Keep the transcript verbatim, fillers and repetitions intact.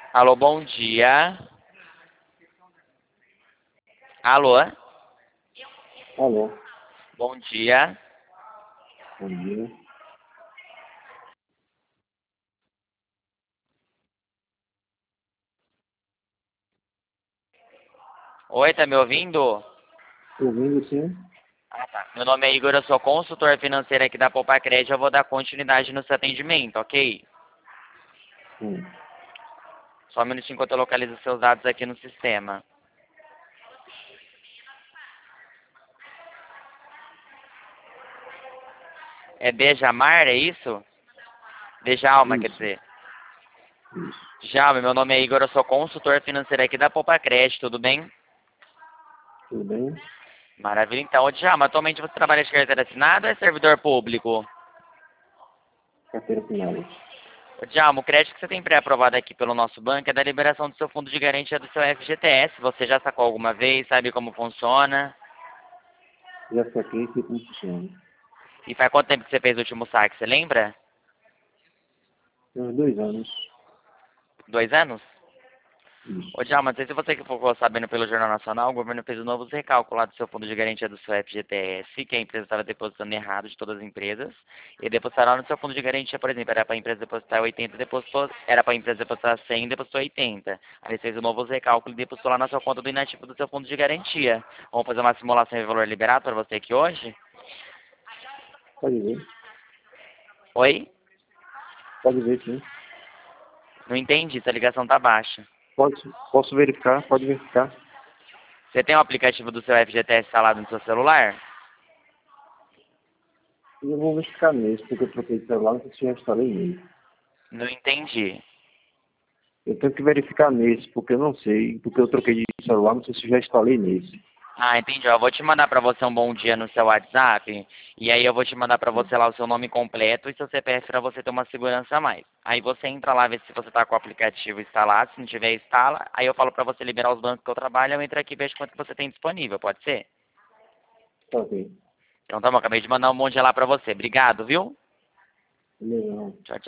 Alô, bom dia. Alô, Alô, bom dia. bom dia. Oi, tá me ouvindo? Tô ouvindo sim? Ah, tá. Meu nome é Igor, eu sou consultor financeiro aqui da Poupa Crédito. Eu vou dar continuidade no seu atendimento, ok? Sim. Só um minutinho enquanto eu localizo seus dados aqui no sistema. É Bejamar, é isso? Bejalma, quer Isso, dizer. isso. Djalma, meu nome é Igor, eu sou consultor financeiro aqui da Poupa Crédito, tudo bem? Tudo bem? Maravilha, então. Ô, Djalma, atualmente você trabalha de carteira assinada ou é servidor público? Carteira assinada. Ô, Djalma, o crédito que você tem pré-aprovado aqui pelo nosso banco é da liberação do seu fundo de garantia do seu F G T S. Você já sacou alguma vez? Sabe como funciona? Já saquei e sei como funciona. E faz quanto tempo que você fez o último saque, você lembra? Tem uns dois anos. Dois anos? Isso. Ô, Djalma, não sei se você que ficou sabendo pelo Jornal Nacional, o governo fez um novo recálculo lá do seu fundo de garantia do seu F G T S, que a empresa estava depositando errado de todas as empresas, e depositaram no seu fundo de garantia, por exemplo, era para a empresa depositar oitenta, depositou, era para a empresa depositar cem, depositou oitenta. Aí eles fez um novo recálculo e depositou lá na sua conta do inativo do seu fundo de garantia. Vamos fazer uma simulação de valor liberado para você aqui hoje? Pode ver. Oi? Pode ver, sim. Não entendi, essa ligação tá baixa. Pode, posso verificar? Pode verificar. Você tem o aplicativo do seu F G T S instalado no seu celular? E eu vou verificar nesse, porque eu troquei de celular, não sei se já instalei nele. Não entendi. Eu tenho que verificar nesse, porque eu não sei, porque eu troquei de celular, não sei se já instalei nesse. Ah, entendi. Eu vou te mandar pra você um bom dia no seu WhatsApp. E aí eu vou te mandar pra Sim. você lá o seu nome completo e seu C P F pra você ter uma segurança a mais. Aí você entra lá, vê se você tá com o aplicativo instalado. Se não tiver, instala. Aí eu falo pra você liberar os bancos que eu trabalho. Eu entro aqui e vejo quanto que você tem disponível. Pode ser? Tá ok. Então tá bom. Acabei de mandar um bom dia lá pra você. Obrigado, viu? Beleza, não. Tchau, tchau.